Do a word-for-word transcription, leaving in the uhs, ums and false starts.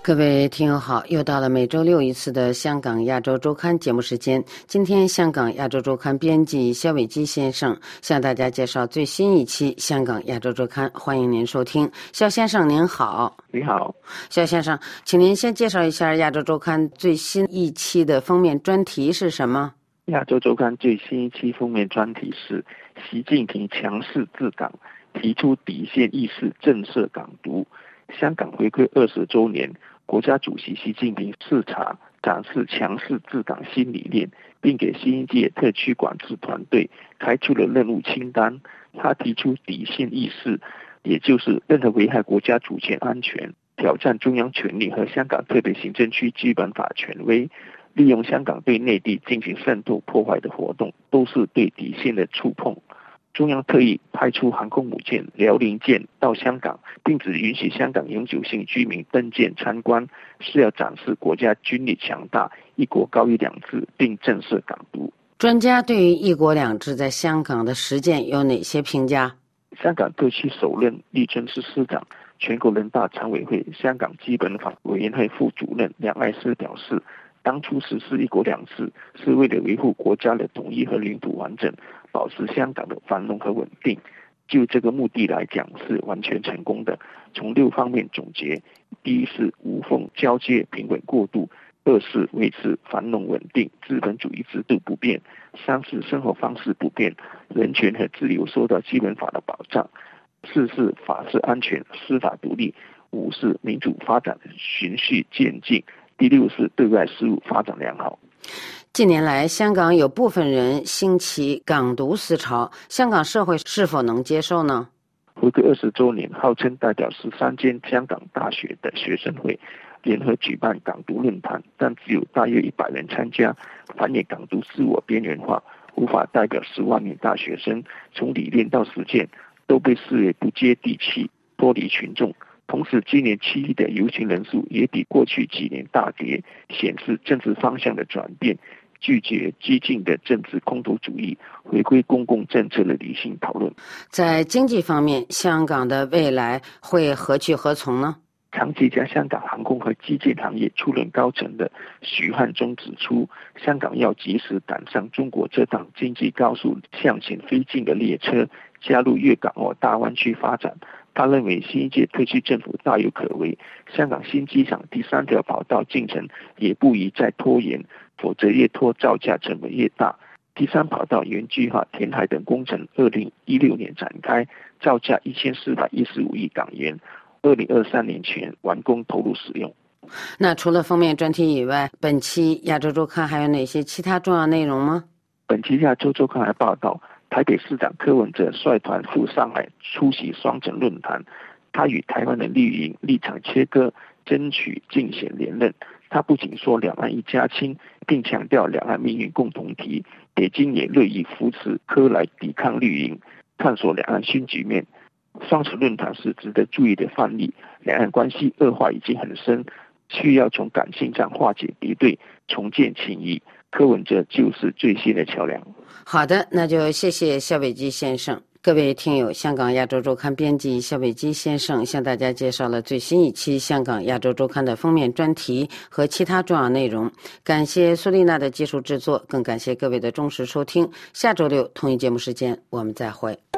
各位听友好，又到了每周六一次的香港亚洲周刊节目时间。今天香港亚洲周刊编辑肖伟基先生向大家介绍最新一期香港亚洲周刊，欢迎您收听。肖先生您好。 你好。 肖先生，请您先介绍一下亚洲周刊最新一期的封面专题是什么？ 亚洲周刊最新一期封面专题是习近平强势治港，提出底线意识震慑港独。香港回归二十周年，国家主席习近平视察展示强势治港新理念，并给新一届特区管制团队开出了任务清单。他提出底线意识，也就是任何危害国家主权安全、挑战中央权力和香港特别行政区基本法权威，利用香港对内地进行渗透破坏的活动，都是对底线的触碰。中央特意派出航空母舰辽宁舰到香港，并只允许香港永久性居民登舰参观，是要展示国家军力强大，一国高于两制，并震慑港独。 专家对于一国两制在香港的实践有哪些评价？ 香港特区首任律政司司长、全国人大常委会香港基本法委员会副主任梁爱诗表示，当初实施一国两制是为了维护国家的统一和领土完整，保持香港的繁荣和稳定。就这个目的来讲，是完全成功的。从六方面总结：第一是无缝交接、平稳过渡；二是维持繁荣稳定，资本主义制度不变；三是生活方式不变，人权和自由受到基本法的保障；四是法治安全、司法独立；五是民主发展循序渐进；第六是对外事务发展良好。 近年来，香港有部分人兴起港独思潮，香港社会是否能接受呢？ 回归二十周年，号称代表十三间香港大学的学生会联合举办港独论坛，但只有大约一百人参加，反映港独自我边缘化，无法代表十万名大学生从理念到实践都被视为不接地气，脱离群众。同时，今年七一的游行人数也比过去几年大跌，显示政治方向的转变，拒绝激进的政治空头主义，回归公共政策的理性讨论。 在经济方面，香港的未来会何去何从呢？ 长期在香港航空和基建行业出任高层的许汉忠指出，香港要及时赶上中国这趟经济高速向前飞进的列车，加入粤港澳大湾区发展。他认为新一届特区政府大有可为，香港新机场第三条跑道进程也不宜再拖延，否则越拖造价成本越大。第三跑道原计划填海等工程二零一六年展开，造价一千四百一十五亿港元，二零二三年前完工投入使用。 那除了封面专题以外，本期亚洲周刊还有哪些其他重要内容吗？ 本期亚洲周刊还报道，台北市长柯文哲率团赴上海出席双城论坛，他与台湾的绿营立场切割，争取竞选连任。他不仅说两岸一家亲，并强调两岸命运共同体，北京也乐意扶持柯来抵抗绿营，探索两岸新局面。双城论坛是值得注意的范例，两岸关系恶化已经很深，需要从感性上化解敌对，重建情谊。柯文哲就是最新的桥梁。 好的，那就谢谢肖伟基先生。各位听友，香港亚洲周刊编辑肖伟基先生向大家介绍了最新一期香港亚洲周刊的封面专题和其他重要内容。感谢苏丽娜的技术制作，更感谢各位的忠实收听。下周六同一节目时间我们再会。